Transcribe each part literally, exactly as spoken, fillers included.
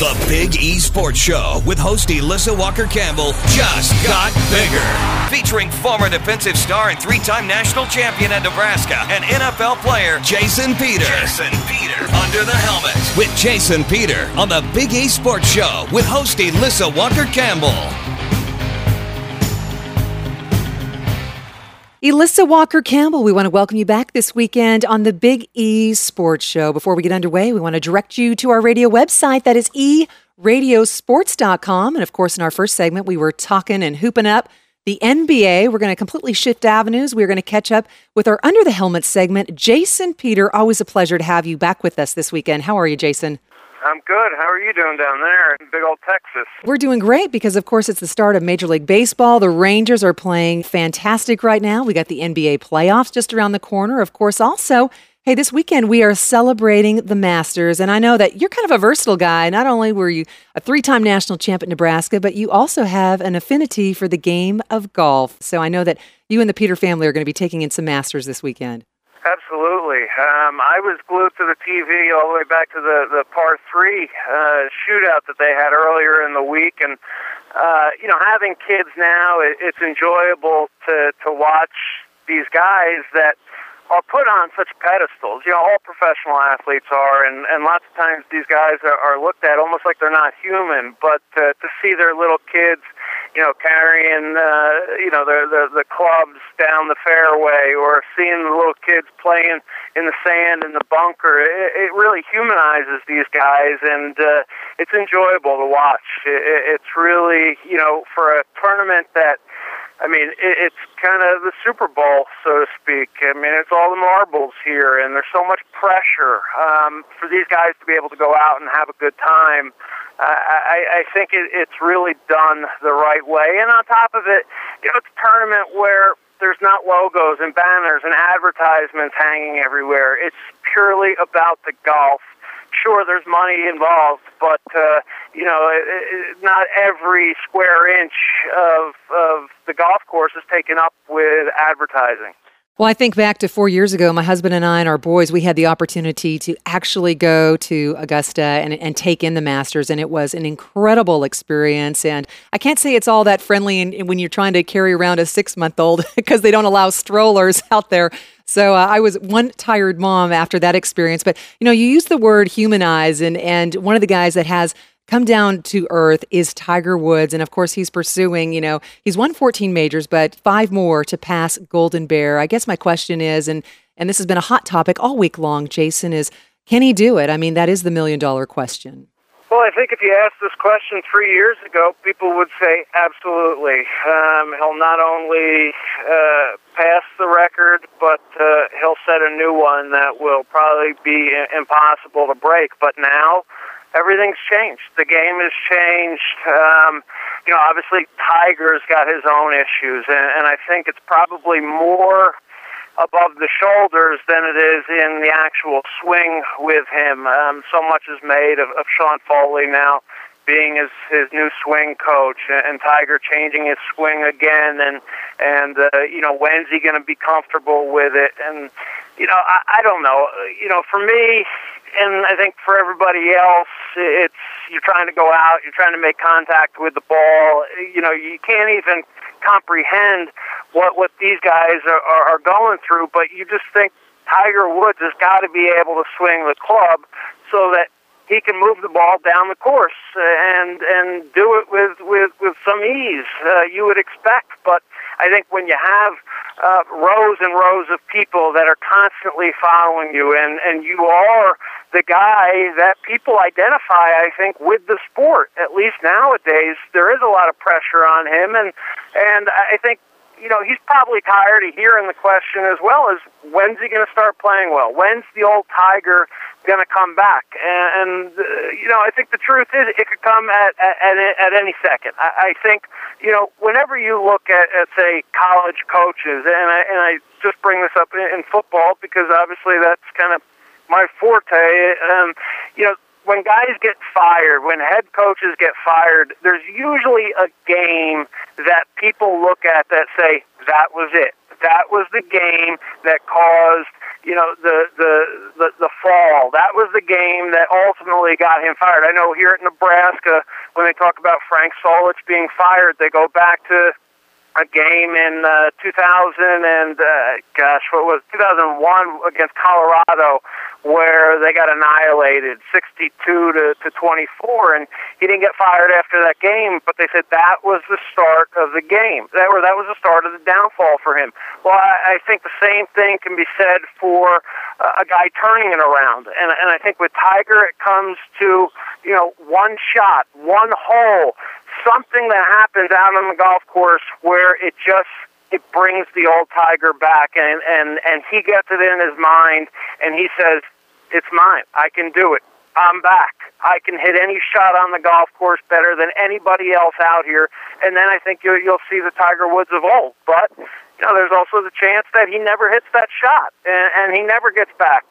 The Big E Sports Show with host Elissa Walker-Campbell just got bigger. Featuring former defensive star and three-time national champion at Nebraska and N F L player Jason Peter. Jason Peter under the helmet with Jason Peter on the Big E Sports Show with host Elissa Walker-Campbell. Elissa Walker-Campbell, we want to welcome you back this weekend on the Big E Sports Show. Before we get underway, we want to direct you to our radio website. That is e radio sports dot com. And of course, in our first segment, we were talking and hooping up the N B A. We're going to completely shift avenues. We're going to catch up with our Under the Helmet segment. Jason Peter, always a pleasure to have you back with us this weekend. How are you, Jason? I'm good. How are you doing down there in big old Texas? We're doing great because, of course, it's the start of Major League Baseball. The Rangers are playing fantastic right now. We got the N B A playoffs just around the corner. Of course, also, hey, this weekend we are celebrating the Masters. And I know that you're kind of a versatile guy. Not only were you a three-time national champ at Nebraska, but you also have an affinity for the game of golf. So I know that you and the Peter family are going to be taking in some Masters this weekend. Absolutely. Um, I was glued to the T V all the way back to the, the par three uh, shootout that they had earlier in the week. And, uh, you know, having kids now, it, it's enjoyable to, to watch these guys that are put on such pedestals. You know, all professional athletes are, and, and lots of times these guys are, are looked at almost like they're not human. But uh, to see their little kids, you know, carrying, uh, you know, the, the the clubs down the fairway, or seeing the little kids playing in the sand in the bunker, it, it really humanizes these guys, and uh, it's enjoyable to watch. It, it's really, you know, for a tournament that, I mean, it, it's kind of the Super Bowl, so to speak. I mean, it's all the marbles here, and there's so much pressure um, for these guys to be able to go out and have a good time. Uh, I, I think it, it's really done the right way. And on top of it, you know, it's a tournament where there's not logos and banners and advertisements hanging everywhere. It's purely about the golf. Sure, there's money involved, but, uh, you know, it, it, not every square inch of, of the golf course is taken up with advertising. Well, I think back to four years ago, my husband and I and our boys, we had the opportunity to actually go to Augusta and, and take in the Masters, and it was an incredible experience. And I can't say it's all that friendly in, in when you're trying to carry around a six-month-old because they don't allow strollers out there. So uh, I was one tired mom after that experience. But, you know, you use the word humanize, and, and one of the guys that has come down to earth is Tiger Woods. And of course, he's pursuing, you know, he's won fourteen majors, but five more to pass Golden Bear. I guess my question is, and, and this has been a hot topic all week long, Jason, is can he do it? I mean, that is the million dollar question. Well, I think if you asked this question three years ago, people would say absolutely. Um, he'll not only uh, pass the record, but uh, he'll set a new one that will probably be impossible to break. But now, everything's changed. The game has changed. Um, you know, obviously Tiger's got his own issues, and, and I think it's probably more above the shoulders than it is in the actual swing with him. Um, so much is made of, of Sean Foley now being his, his new swing coach, and, and Tiger changing his swing again, and, and uh, you know, when's he going to be comfortable with it? And, you know, I, I don't know. You know, for me, and I think for everybody else, it's you're trying to go out, you're trying to make contact with the ball. You know, you can't even comprehend what what these guys are, are, are going through, but you just think Tiger Woods has got to be able to swing the club so that he can move the ball down the course and and do it with, with, with some ease, uh, you would expect. But I think when you have uh, rows and rows of people that are constantly following you, and, and you are the guy that people identify, I think, with the sport, at least nowadays, there is a lot of pressure on him. And, and I think, you know, he's probably tired of hearing the question as well as, when's he going to start playing well? When's the old Tiger going to come back? And, and uh, you know, I think the truth is it could come at at, at any second. I, I think, you know, whenever you look at, at say, college coaches, and I, and I just bring this up in, in football because obviously that's kind of my forte, um, you know, when guys get fired, when head coaches get fired, there's usually a game that people look at that say, that was it. that was the game that caused, you know, the, the the the fall. That was the game that ultimately got him fired. I know here at Nebraska, when they talk about Frank Solich being fired, they go back to a game in uh, two thousand and, uh, gosh, what was it, two thousand one against Colorado, where they got annihilated sixty-two to twenty-four, and he didn't get fired after that game, but they said that was the start of the game. That, or that was the start of the downfall for him. Well, I, I think the same thing can be said for uh, a guy turning it around, and, and I think with Tiger it comes to, you know, one shot, one hole, something that happens out on the golf course where it just it brings the old Tiger back, and, and, and he gets it in his mind, and he says, it's mine. I can do it. I'm back. I can hit any shot on the golf course better than anybody else out here, and then I think you'll, you'll see the Tiger Woods of old. But, you know, there's also the chance that he never hits that shot, and, and he never gets back.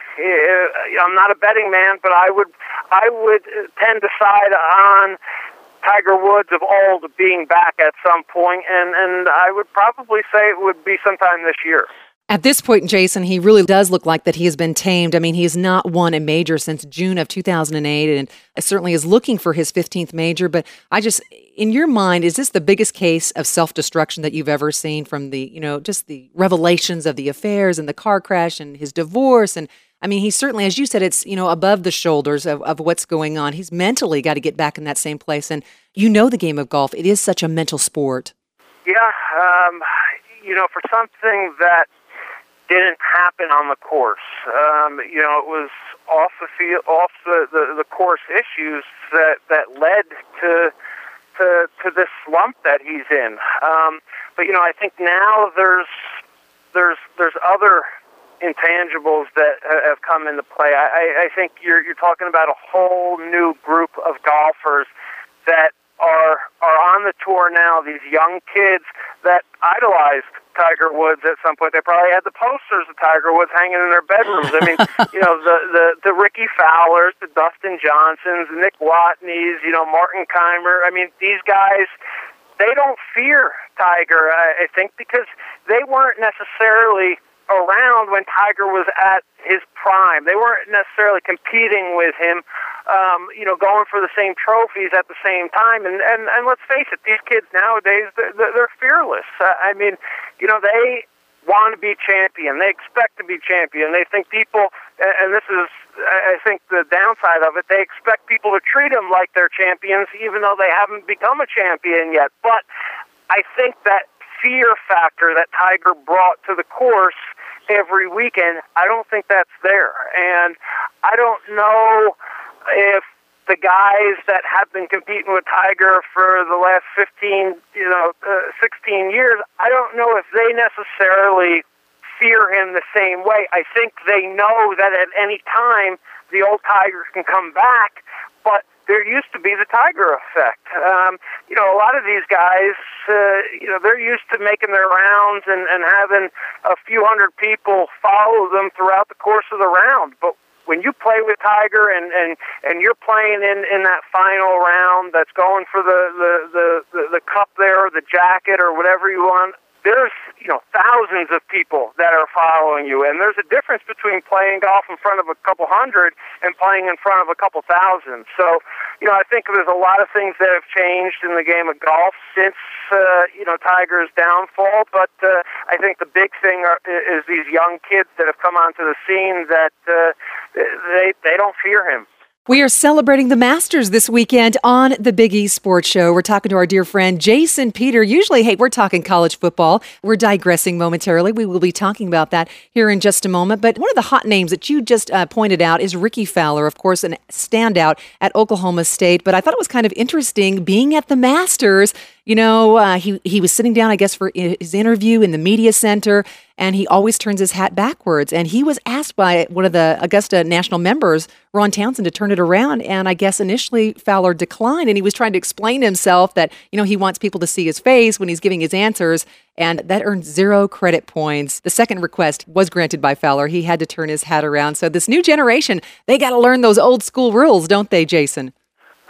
I'm not a betting man, but I would, I would tend to side on Tiger Woods of old being back at some point, and, and I would probably say it would be sometime this year. At this point, Jason, he really does look like that he has been tamed. I mean, he has not won a major since June of two thousand eight, and certainly is looking for his fifteenth major. But I just, in your mind, is this the biggest case of self-destruction that you've ever seen, from the, you know, just the revelations of the affairs and the car crash and his divorce? And I mean, he's certainly, as you said, it's, you know, above the shoulders of, of what's going on. He's mentally got to get back in that same place. And you know the game of golf, it is such a mental sport. Yeah, um, you know, for something that didn't happen on the course, um, you know, it was off the field, off the, the, the course issues that, that led to, to to this slump that he's in. Um, but, you know, I think now there's there's there's other intangibles that have come into play. I, I think you're you're talking about a whole new group of golfers that are are on the tour now. These young kids that idolized Tiger Woods at some point. They probably had the posters of Tiger Woods hanging in their bedrooms. I mean, you know, the, the, the Ricky Fowlers, the Dustin Johnsons, the Nick Watneys, you know, Martin Keimer. I mean, these guys, they don't fear Tiger, I, I think, because they weren't necessarily around when Tiger was at his prime. They weren't necessarily competing with him, um, you know, going for the same trophies at the same time. And, and, and let's face it, these kids nowadays, they're, they're fearless. Uh, I mean, you know, they want to be champion. They expect to be champion. They think people, and this is, I think, the downside of it, they expect people to treat them like they're champions, even though they haven't become a champion yet. But I think that fear factor that Tiger brought to the course every weekend, I don't think that's there. And I don't know if the guys that have been competing with Tiger for the last fifteen, you know, uh, sixteen years, I don't know if they necessarily fear him the same way. I think they know that at any time the old Tiger can come back, but there used to be the Tiger effect. Um, you know, a lot of these guys, uh, you know, they're used to making their rounds and, and having a few hundred people follow them throughout the course of the round. But when you play with Tiger and, and, and you're playing in, in that final round that's going for the, the, the, the, the cup there, or the jacket, or whatever you want, there's, you know, thousands of people that are following you, and there's a difference between playing golf in front of a couple hundred and playing in front of a couple thousand. So, you know, I think there's a lot of things that have changed in the game of golf since, uh, you know, Tiger's downfall, but uh, I think the big thing are, is these young kids that have come onto the scene that uh, they they don't fear him. We are celebrating the Masters this weekend on the Big East Sports Show. We're talking to our dear friend Jason Peter. Usually, hey, we're talking college football. We're digressing momentarily. We will be talking about that here in just a moment. But one of the hot names that you just uh, pointed out is Ricky Fowler, of course, a standout at Oklahoma State. But I thought it was kind of interesting being at the Masters. You know, uh, he, he was sitting down, I guess, for his interview in the media center, and he always turns his hat backwards. And he was asked by one of the Augusta National members, Ron Townsend, to turn it around. And I guess initially Fowler declined, and he was trying to explain himself that, you know, he wants people to see his face when he's giving his answers, and that earned zero credit points. The second request was granted by Fowler. He had to turn his hat around. So this new generation, they got to learn those old school rules, don't they, Jason?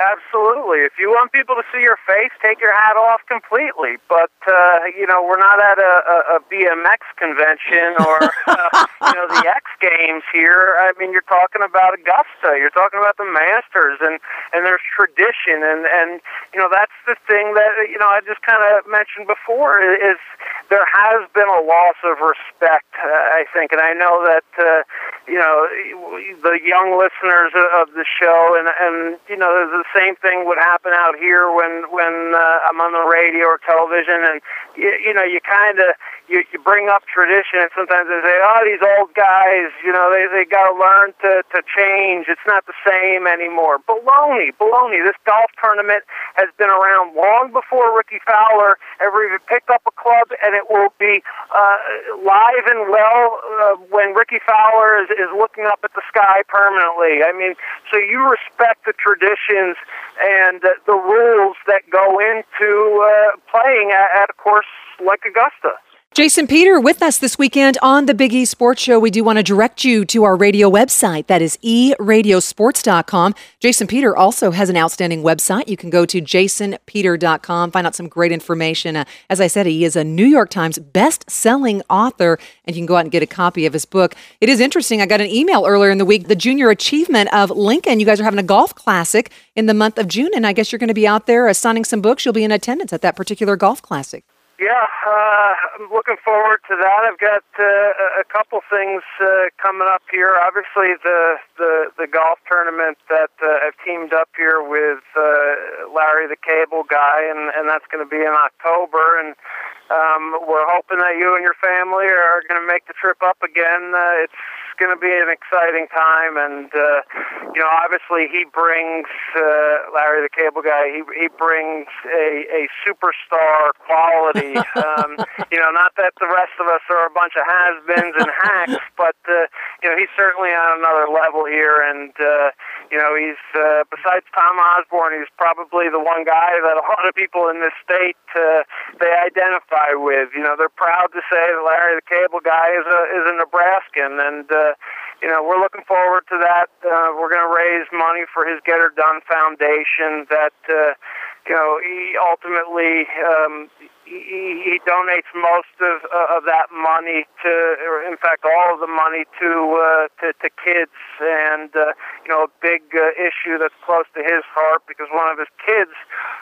Absolutely. If you want people to see your face, take your hat off completely. But, uh, you know, we're not at a, a, a B M X convention or, uh, you know, the X Games here. I mean, you're talking about Augusta. You're talking about the Masters, and, and there's tradition. And, and, you know, that's the thing that, you know, I just kind of mentioned before is there has been a loss of respect, uh, I think. And I know that, uh, you know, the young listeners of the show, and, and you know, there's the same thing would happen out here when when uh, I'm on the radio or television, and you, you know, you kind of you, you bring up tradition, and sometimes they say, "Oh, these old guys, you know, they they got to learn to to change. It's not the same anymore." Baloney, baloney. This golf tournament has been around long before Ricky Fowler ever even picked up a club, and it will be uh, live and well uh, when Ricky Fowler is, is looking up at the sky permanently. I mean, so you respect the traditions and uh, the rules that go into uh, playing at, at a course like Augusta. Jason Peter with us this weekend on the Big E Sports Show. We do want to direct you to our radio website. That is e radio sports dot com. Jason Peter also has an outstanding website. You can go to jason peter dot com, find out some great information. Uh, as I said, he is a New York Times best-selling author, and you can go out and get a copy of his book. It is interesting. I got an email earlier in the week, the Junior Achievement of Lincoln. You guys are having a golf classic in the month of June, and I guess you're going to be out there uh, signing some books. You'll be in attendance at that particular golf classic. Yeah, uh, I'm looking forward to that. I've got uh, a couple things uh, coming up here. Obviously, the, the, the golf tournament that uh, I've teamed up here with uh, Larry the Cable Guy, and, and that's going to be in October. And um, we're hoping that you and your family are going to make the trip up again. Uh, it's going to be an exciting time, and uh, you know, obviously he brings uh, Larry the Cable Guy. He he brings a, a superstar quality. um, you know, not that the rest of us are a bunch of has-beens and hacks, but uh, you know, he's certainly on another level here, and uh, you know, he's uh, besides Tom Osborne, he's probably the one guy that a lot of people in this state uh, they identify with. You know, they're proud to say that Larry the Cable Guy is a is a Nebraskan, and uh, you know, we're looking forward to that. Uh, we're going to raise money for his Get Her Done Foundation that, uh, you know, he ultimately, um, he, he donates most of, uh, of that money to, or in fact, all of the money to, uh, to, to kids. And, uh, you know, a big uh, issue that's close to his heart because one of his kids,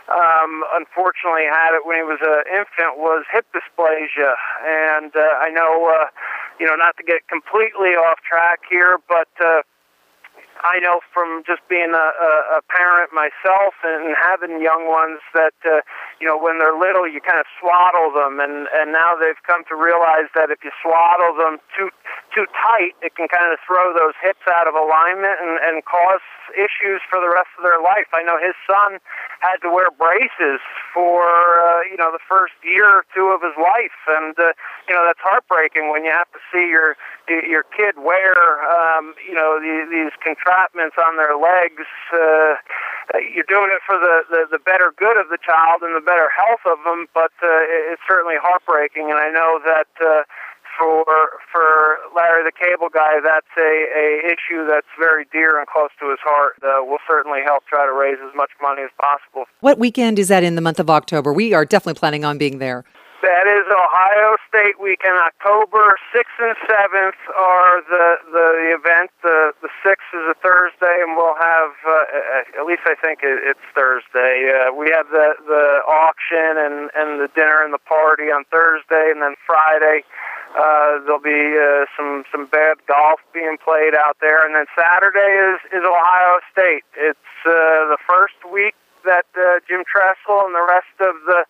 um, unfortunately had it when he was an infant, was hip dysplasia. And uh, I know, uh, you know, not to get completely off track here, but uh, I know from just being a, a, a parent myself and having young ones that, uh, you know, when they're little, you kind of swaddle them, and, and now they've come to realize that if you swaddle them too too tight, it can kind of throw those hips out of alignment and, and cause issues for the rest of their life. I know his son had to wear braces for, uh, you know, the first year or two of his life, and, uh, you know, that's heartbreaking when you have to see your your kid wear, um, you know, the, these contraptions on their legs. Uh, you're doing it for the, the, the better good of the child and the better health of them, but uh, it's certainly heartbreaking, and I know that uh, for for Larry the Cable Guy, that's a, a issue that's very dear and close to his heart. Uh, we'll certainly help try to raise as much money as possible. What weekend is that in the month of October? We are definitely planning on being there. That is Ohio State weekend. October sixth and seventh are the, the, the event. The, the sixth is a Thursday, and we'll have, uh, at least I think it's Thursday. Uh, we have the, the auction and, and the dinner and the party on Thursday, and then Friday uh, there'll be uh, some, some bad golf being played out there. And then Saturday is, is Ohio State. It's uh, the first week that uh, Jim Tressel and the rest of the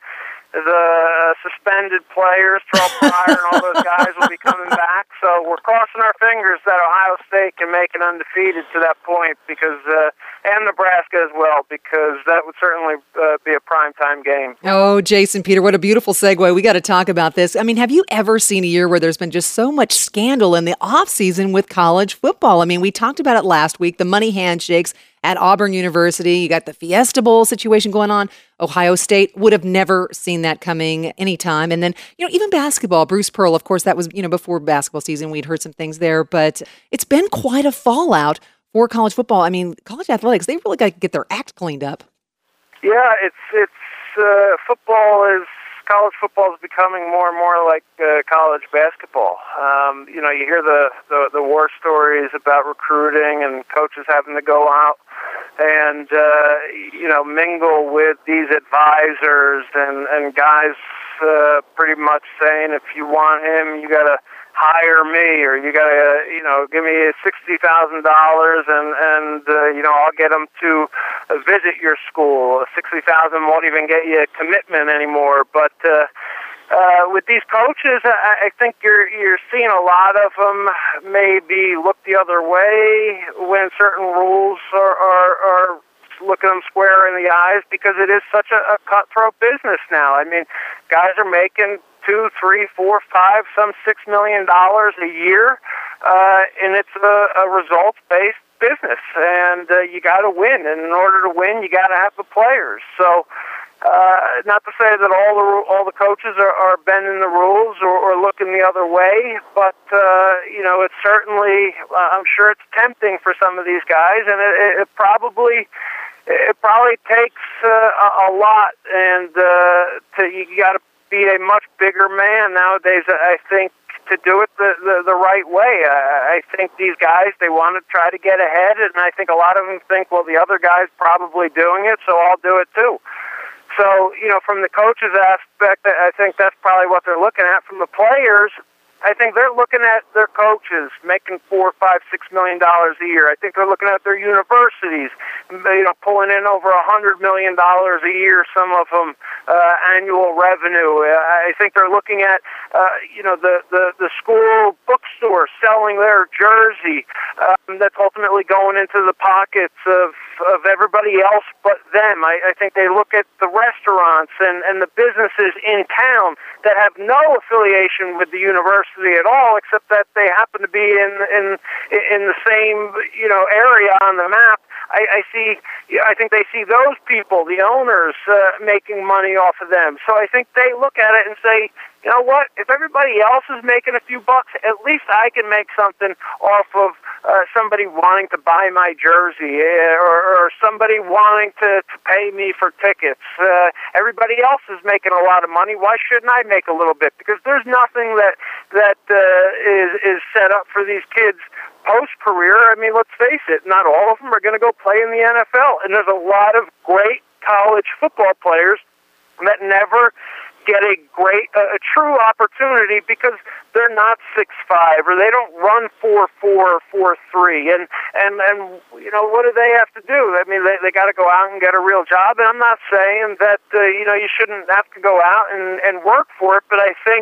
the suspended players, Terrell Pryor and all those guys will be coming back. So we're crossing our fingers that Ohio State can make it undefeated to that point, because uh, and Nebraska as well, because that would certainly uh, be a primetime game. Oh, Jason Peter, what a beautiful segue. We got to talk about this. I mean, have you ever seen a year where there's been just so much scandal in the offseason with college football? I mean, we talked about it last week, the money handshakes at Auburn University. You got the Fiesta Bowl situation going on. Ohio State would have never seen that coming anytime. And then, you know, even basketball, Bruce Pearl, of course, that was, you know, before basketball season, we'd heard some things there, but it's been quite a fallout for college football. I mean, college athletics, they really got to get their act cleaned up. Yeah, it's it's uh, football is college football is becoming more and more like uh, college basketball. Um, you know, you hear the, the the war stories about recruiting and coaches having to go out and uh, you know mingle with these advisors and and guys uh, pretty much saying, if you want him, you got to hire me, or you gotta, you know, give me sixty thousand dollars, and and uh, you know, I'll get them to uh, visit your school. Sixty thousand won't even get you a commitment anymore. But uh, uh, with these coaches, I, I think you're you're seeing a lot of them maybe look the other way when certain rules are are. are looking them square in the eyes, because it is such a, a cutthroat business now. I mean, guys are making two, three, four, five, some six million dollars a year, uh, and it's a, a results-based business. And uh, you got to win, and in order to win, you got to have the players. So, uh, not to say that all the all the coaches are, are bending the rules or, or looking the other way, but uh, you know, it's certainly, uh, I'm sure it's tempting for some of these guys, and it, it probably. It probably takes uh, a, a lot, and uh, to, you got to be a much bigger man nowadays, I think, to do it the, the, the right way. I, I think these guys, they want to try to get ahead, and I think a lot of them think, well, the other guy's probably doing it, so I'll do it too. So, you know, from the coaches' aspect, I think that's probably what they're looking at. From the players, I think they're looking at their coaches making four, five, six million dollars a year. I think they're looking at their universities, you know, pulling in over a hundred million dollars a year. Some of them uh, annual revenue. I think they're looking at, uh, you know, the, the the school bookstore selling their jersey. Um, that's ultimately going into the pockets of of everybody else but them. I, I think they look at the restaurants and, and the businesses in town that have no affiliation with the university at all, except that they happen to be in in in the same, you know, area on the map. I, I see. I think they see those people, the owners, uh, making money off of them. So I think they look at it and say, you know what? If everybody else is making a few bucks, at least I can make something off of uh, somebody wanting to buy my jersey, uh, or, or somebody wanting to, to pay me for tickets. Uh, everybody else is making a lot of money. Why shouldn't I make a little bit? Because there's nothing that that uh, is is set up for these kids post-career. I mean, let's face it, not all of them are going to go play in the N F L. And there's a lot of great college football players that never get a great, uh, a true opportunity because they're not six five, or they don't run four four or four three. And, and, and, you know, what do they have to do? I mean, they, they got to go out and get a real job. And I'm not saying that, uh, you know, you shouldn't have to go out and, and work for it, but I think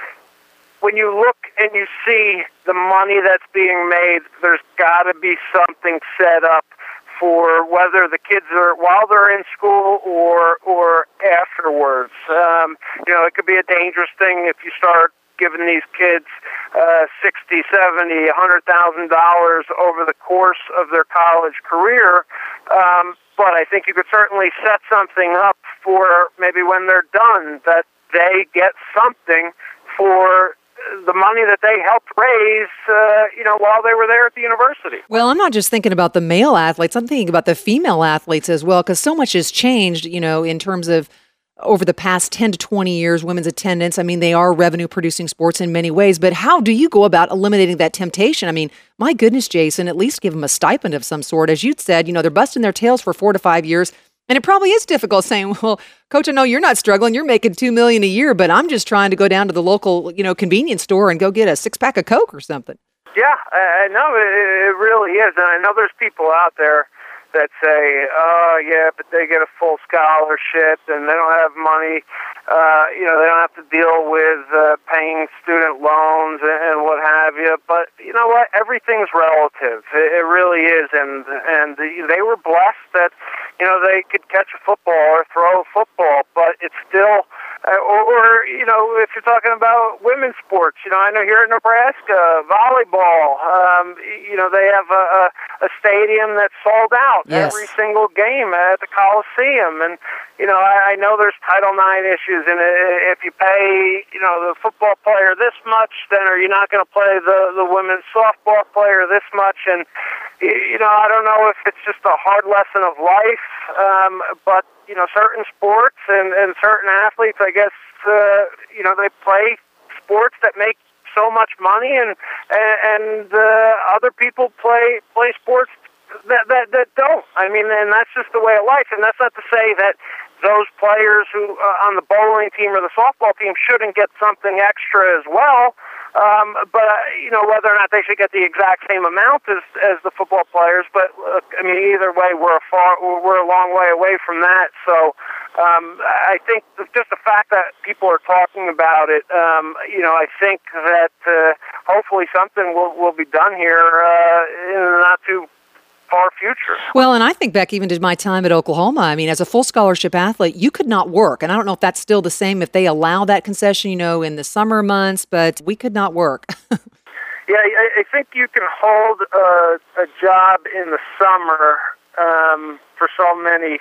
when you look and you see the money that's being made, there's got to be something set up for whether the kids are while they're in school or or afterwards. Um, you know, it could be a dangerous thing if you start giving these kids uh, sixty, seventy, a hundred thousand dollars over the course of their college career. Um, but I think you could certainly set something up for maybe when they're done that they get something for the money that they helped raise, uh, you know, while they were there at the university. Well, I'm not just thinking about the male athletes. I'm thinking about the female athletes as well, because so much has changed, you know, in terms of over the past ten to twenty years, women's attendance. I mean, they are revenue-producing sports in many ways, but how do you go about eliminating that temptation? I mean, my goodness, Jason, at least give them a stipend of some sort. As you said, you know, they're busting their tails for four to five years. And it probably is difficult saying, well, Coach, I know you're not struggling. You're making two million dollars a year, but I'm just trying to go down to the local, you know, convenience store and go get a six-pack of Coke or something. Yeah, I know. It really is. And I know there's people out there that say, oh, yeah, but they get a full scholarship and they don't have money. Uh, you know, they don't have to deal with uh, paying student loans and, and what have you. But you know what? Everything's relative. It, it really is. And and they were blessed that, you know, they could catch a football or throw a football, but it's still, uh, or, or, you know, if you're talking about women's sports, you know, I know here in Nebraska, volleyball, um, you know, they have a, a, a stadium that's sold out. Yes. Every single game at the Coliseum. And, you know, I, I know there's Title nine issues, and if you pay, you know, the football player this much, then are you not going to play the, the women's softball player this much? And, you know, I don't know if it's just a hard lesson of life, um, but, you know, certain sports and, and certain athletes, I guess, uh, you know, they play sports that make so much money, and and uh, other people play play sports that, that, that don't. I mean, and that's just the way of life, and that's not to say that those players who uh, on the bowling team or the softball team shouldn't get something extra as well. Um, but, uh, you know, whether or not they should get the exact same amount as, as the football players. But, uh, I mean, either way, we're a, far, we're a long way away from that. So um, I think just the fact that people are talking about it, um, you know, I think that uh, hopefully something will, will be done here uh, in the not too far future. Well, and I think back even to my time at Oklahoma, I mean, as a full scholarship athlete, you could not work. And I don't know if that's still the same if they allow that concession, you know, in the summer months, but we could not work. Yeah, I, I think you can hold a, a job in the summer um, for so many,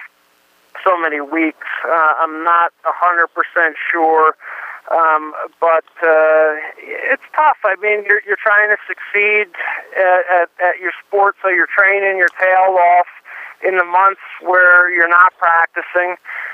so many weeks. Uh, I'm not one hundred percent sure. Um, but uh, it's tough. I mean, you're, you're trying to succeed at, at, at your sport, so you're training your tail off in the months where you're not practicing,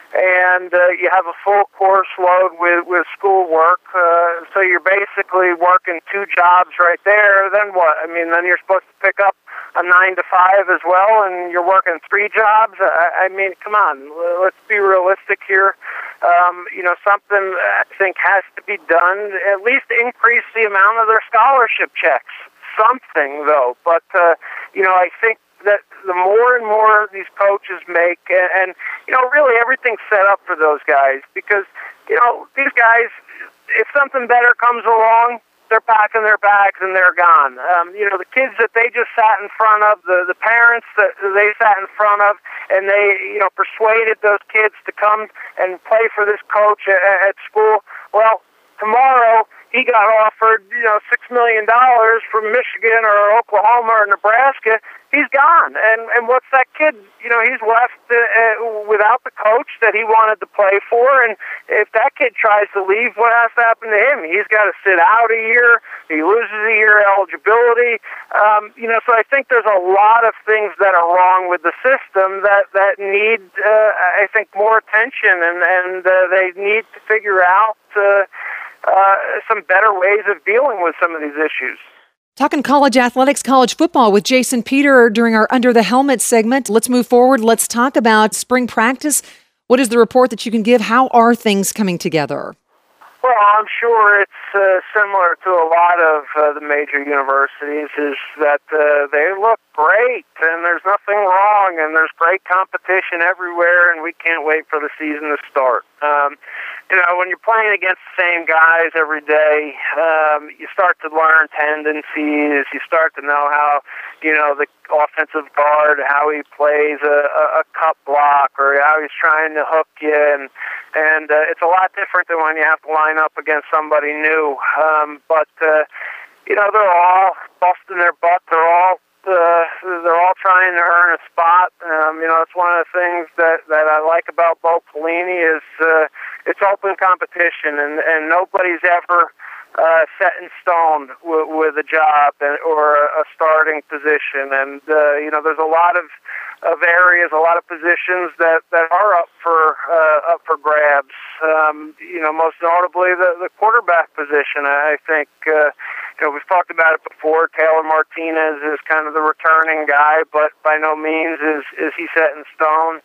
and uh, you have a full course load with, with schoolwork, uh, so you're basically working two jobs right there. Then what? I mean, then you're supposed to pick up a nine to five as well, and you're working three jobs. I, I mean, come on, let's be realistic here. Um, you know, something I think has to be done. At least increase the amount of their scholarship checks. Something, though. But, uh, you know, I think that the more and more these coaches make, and, and, you know, really everything's set up for those guys. Because, you know, these guys, if something better comes along, they're packing their bags and they're gone. Um, you know, the kids that they just sat in front of, the, the parents that they sat in front of, and they, you know, persuaded those kids to come and play for this coach at, at school. Well, tomorrow he got offered, you know, six million dollars from Michigan or Oklahoma or Nebraska. He's gone. And, and what's that kid, you know, he's left uh, uh, without the coach that he wanted to play for. And if that kid tries to leave, what has to happen to him? He's got to sit out a year. He loses a year eligibility. Um, you know, so I think there's a lot of things that are wrong with the system that, that need, uh, I think, more attention. And, and uh, they need to figure out uh, uh, some better ways of dealing with some of these issues. Talking college athletics, college football with Jason Peter during our Under the Helmet segment. Let's move forward. Let's talk about spring practice. What is the report that you can give? How are things coming together? Well, I'm sure it's uh, similar to a lot of uh, the major universities, is that uh, they look great and there's nothing wrong and there's great competition everywhere and we can't wait for the season to start. Um, you know, when you're playing against the same guys every day, um, you start to learn tendencies. You start to know how, you know, the offensive guard, how he plays a, a, a cut block or how he's trying to hook you. And, and uh, it's a lot different than when you have to line up against somebody new. Um, but, uh, you know, they're all busting their butt. They're all Uh, they're all trying to earn a spot. Um, you know, it's one of the things that, that I like about Bo Pelini is uh, it's open competition, and, and nobody's ever uh, set in stone w- with a job and, or a starting position. And, uh, you know, there's a lot of, of areas, a lot of positions that, that are up for uh, up for grabs. Um, you know, most notably the, the quarterback position, I think. Uh, You know, we've talked about it before. Taylor Martinez is kind of the returning guy, but by no means is, is he set in stone.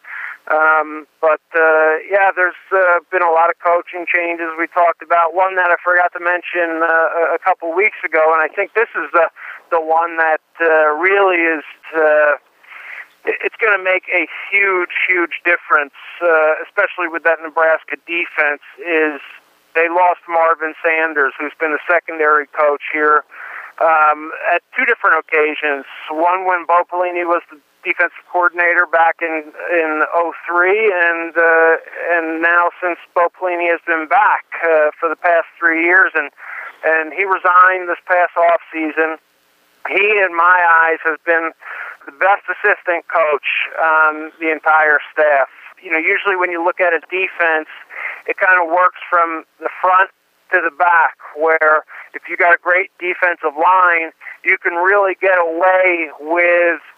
Um, but, uh, yeah, there's uh, been a lot of coaching changes we talked about. One that I forgot to mention uh, a couple weeks ago, and I think this is the, the one that uh, really is uh, it's going to make a huge, huge difference, uh, especially with that Nebraska defense, is they lost Marvin Sanders, who's been a secondary coach here um, at two different occasions. One when Bo Pelini was the defensive coordinator back in in oh three, and uh, and now since Bo Pelini has been back uh, for the past three years, and and he resigned this past off season. He, in my eyes, has been the best assistant coach on the entire staff. You know, usually when you look at a defense, it kind of works from the front to the back, where if you got a great defensive line, you can really get away with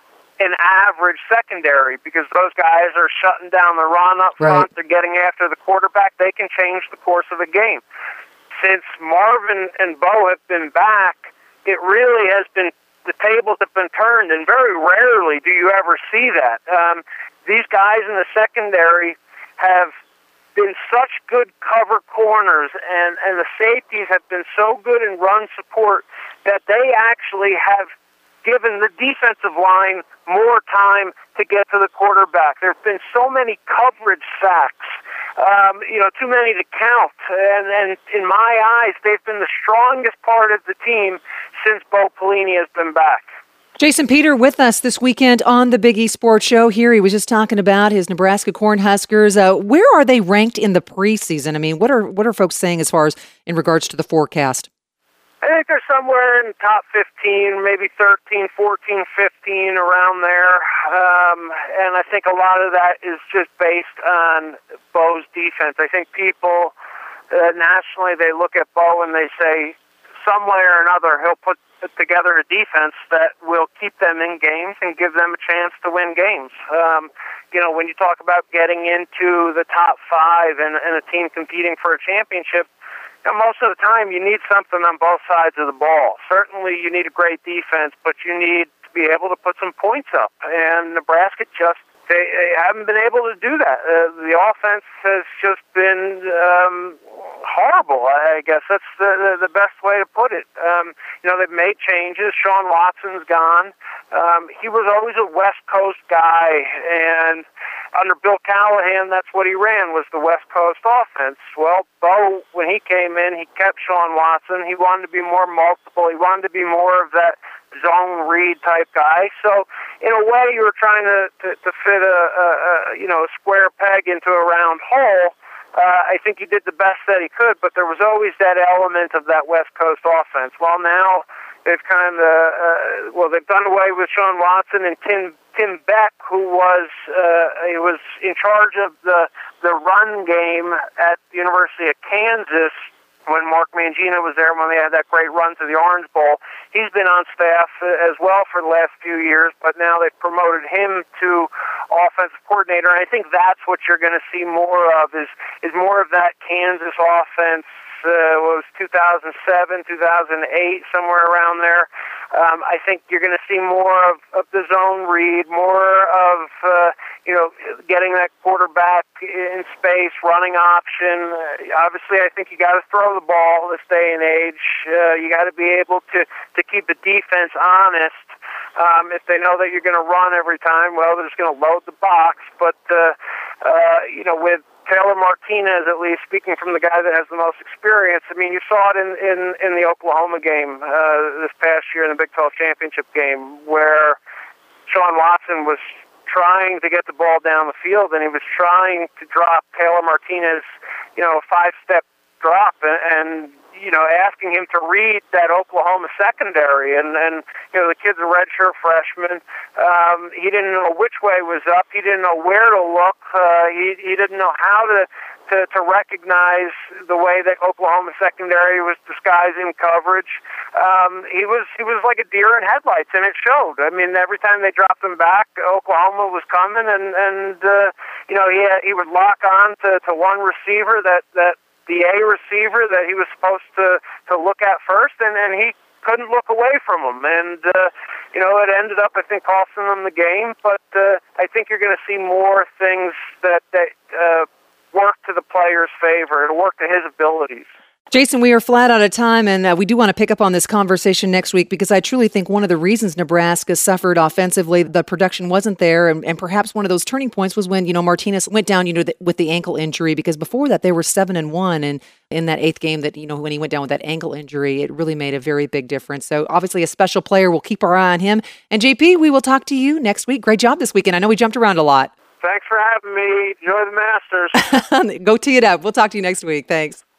an average secondary because those guys are shutting down the run up front. Right. They're getting after the quarterback. They can change the course of the game. Since Marvin and Bo have been back, it really has been, the tables have been turned, and very rarely do you ever see that. Um, these guys in the secondary have been such good cover corners, and, and the safeties have been so good in run support that they actually have given the defensive line more time to get to the quarterback. There have been so many coverage sacks, um, you know, too many to count. And, and in my eyes, they've been the strongest part of the team since Bo Pelini has been back. Jason Peter with us this weekend on the Big East Sports Show. Here he was just talking about his Nebraska Cornhuskers. Uh, where are they ranked in the preseason? I mean, what are what are folks saying as far as in regards to the forecast? I think they're somewhere in the top fifteen, maybe thirteen, fourteen, fifteen, around there. Um, and I think a lot of that is just based on Bo's defense. I think people uh, nationally, they look at Bo and they say, some way or another, he'll put together a defense that will keep them in games and give them a chance to win games. Um, you know, when you talk about getting into the top five and, and a team competing for a championship, you know, most of the time you need something on both sides of the ball. Certainly you need a great defense, but you need to be able to put some points up. And Nebraska just, they, they haven't been able to do that. Uh, the offense has just been um, horrible, I guess. That's the, the, the best way to put it. Um, you know, they've made changes. Sean Watson's gone. Um, he was always a West Coast guy, and under Bill Callahan, that's what he ran, was the West Coast offense. Well, Bo, when he came in, he kept Sean Watson. He wanted to be more multiple. He wanted to be more of that zone read type guy. So, in a way, you were trying to, to, to fit a, a, a, you know, a square peg into a round hole. Uh, I think he did the best that he could, but there was always that element of that West Coast offense. Well, now they've kind of, uh, well, they've done away with Sean Watson and Tim Tim Beck, who was uh, he was in charge of the the run game at the University of Kansas when Mark Mangina was there, when they had that great run to the Orange Bowl. He's been on staff as well for the last few years, but now they've promoted him to offensive coordinator. And I think that's what you're going to see more of, is is more of that Kansas offense. Uh, what was two thousand seven, two thousand eight, somewhere around there. Um, I think you're going to see more of, of the zone read, more of uh, you know, getting that quarterback in space, running option. Uh, obviously, I think you got to throw the ball this day and age. Uh, you got to be able to to keep the defense honest. Um, if they know that you're going to run every time, well, they're just going to load the box. But uh, uh, you know, with Taylor Martinez, at least, speaking from the guy that has the most experience, I mean, you saw it in, in, in the Oklahoma game uh, this past year in the Big twelve championship game, where Sean Watson was trying to get the ball down the field, and he was trying to drop Taylor Martinez, you know, a five-step drop, and, and you know, asking him to read that Oklahoma secondary. And, and you know, the kid's a redshirt freshman. Um, he didn't know which way was up. He didn't know where to look. Uh, he, he didn't know how to, to, to recognize the way that Oklahoma secondary was disguising coverage. Um, he was he was like a deer in headlights, and it showed. I mean, every time they dropped him back, Oklahoma was coming, and, and uh, you know, he, he would lock on to, to one receiver that, that the A receiver that he was supposed to, to look at first, and, and he couldn't look away from him. And, uh, you know, it ended up, I think, costing them the game. But uh, I think you're going to see more things that, that uh, work to the player's favor and work to his abilities. Jason, we are flat out of time, and uh, we do want to pick up on this conversation next week, because I truly think one of the reasons Nebraska suffered offensively, the production wasn't there, and, and perhaps one of those turning points was when, you know, Martinez went down, you know, the, with the ankle injury, because before that they were seven and one, and in that eighth game that, you know, when he went down with that ankle injury, it really made a very big difference. So obviously a special player. We'll keep our eye on him. And J P, we will talk to you next week. Great job this weekend. I know we jumped around a lot. Thanks for having me. Enjoy the Masters. Go tee it up. We'll talk to you next week. Thanks.